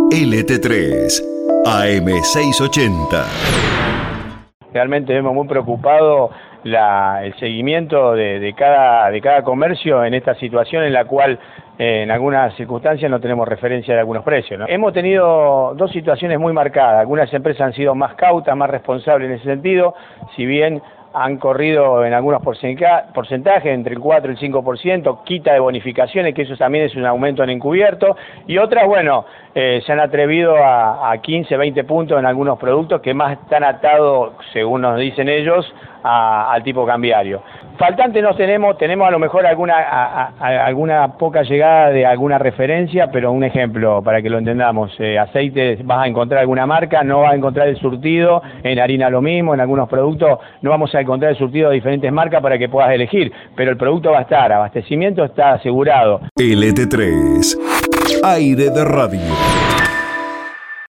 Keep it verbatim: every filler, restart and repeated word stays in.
L T tres, A M seiscientos ochenta. Realmente vemos muy preocupado la, el seguimiento de, de, cada, de cada comercio en esta situación en la cual eh, en algunas circunstancias no tenemos referencia de algunos precios, ¿no? Hemos tenido dos situaciones muy marcadas. Algunas empresas han sido más cautas, más responsables en ese sentido, si bien han corrido en algunos porcentajes, entre el cuatro y el cinco por ciento, quita de bonificaciones, que eso también es un aumento en encubierto, y otras, bueno, eh, se han atrevido a, a quince, veinte puntos en algunos productos que más están atados, según nos dicen ellos, a, al tipo cambiario. Faltante no tenemos, tenemos a lo mejor alguna, a, a, alguna poca llegada de alguna referencia, pero un ejemplo para que lo entendamos, eh, aceite vas a encontrar alguna marca, no vas a encontrar el surtido, en harina lo mismo, en algunos productos no vamos a encontrar el surtido de diferentes marcas para que puedas elegir, pero el producto va a estar, abastecimiento está asegurado. L T tres, aire de radio.